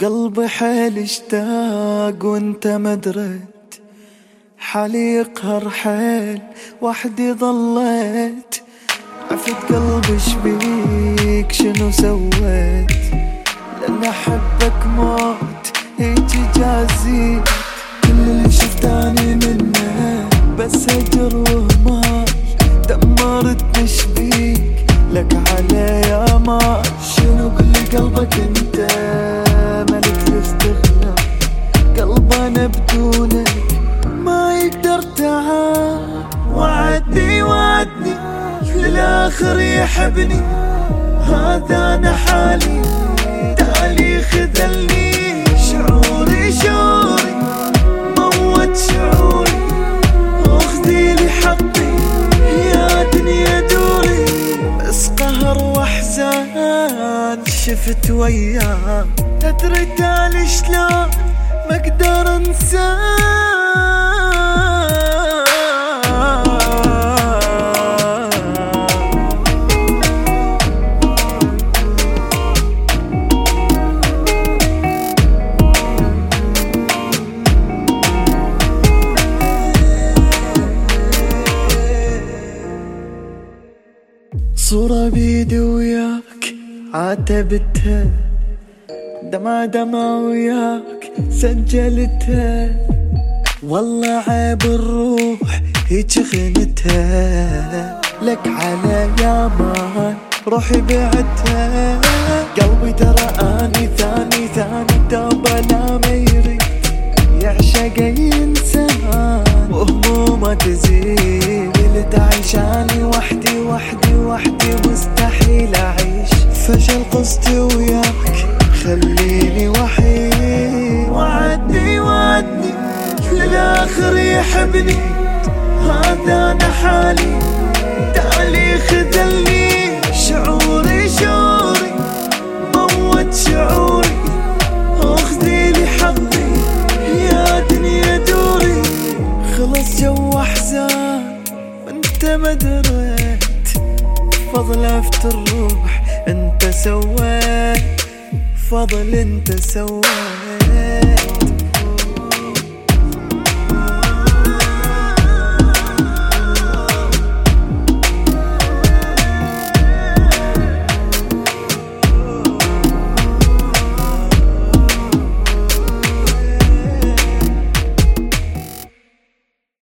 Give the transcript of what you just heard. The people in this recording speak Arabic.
قلبي حيل اشتاق وانت ما دريت، حالي يقهر حيل وحدي ظليت. عفت قلبي شبيك شنو سويت؟ لأن أحبك موت هيجي جازيت. كل اللي شفتاني منه بس هجر وهمال، دمرت شبيك لك علي أمال. شنو كل قلبك انت ملك تستغنى، قلبنا بدونك ما يقدر تعال. وعدني وعدني للآخر يحبني، هذا أنا حالي تالي خذلني. شعوري شعوري موت شعوري، اخذي لي حقي يا دنيا دوري. بس قهر واحزان شفت وياه، تدري تالي شلون ما اقدر انساه. صورة بيدي وياك عاتبتها، دمعة وياك سجلتها. والله عيب الروح هيج خنتها، لك على يامان روحي بعتها. قلبي ترى اني ثاني دوبه لا ما يريد يعشق اي انسان، وهمومه تزيد. تعيشاني وحدي مستحيل اعيش. فشل قصتي وياك خليني وحيد. وعدني للآخر يحبني، هذا أنا حالي تالي خذلني. شعوري موت شعوري، اخذي لي حقي يا دنيا دوري. خلص جو احزان وانت ما دريت، فضل افتر الروح انت سويت، فضل انت سويت.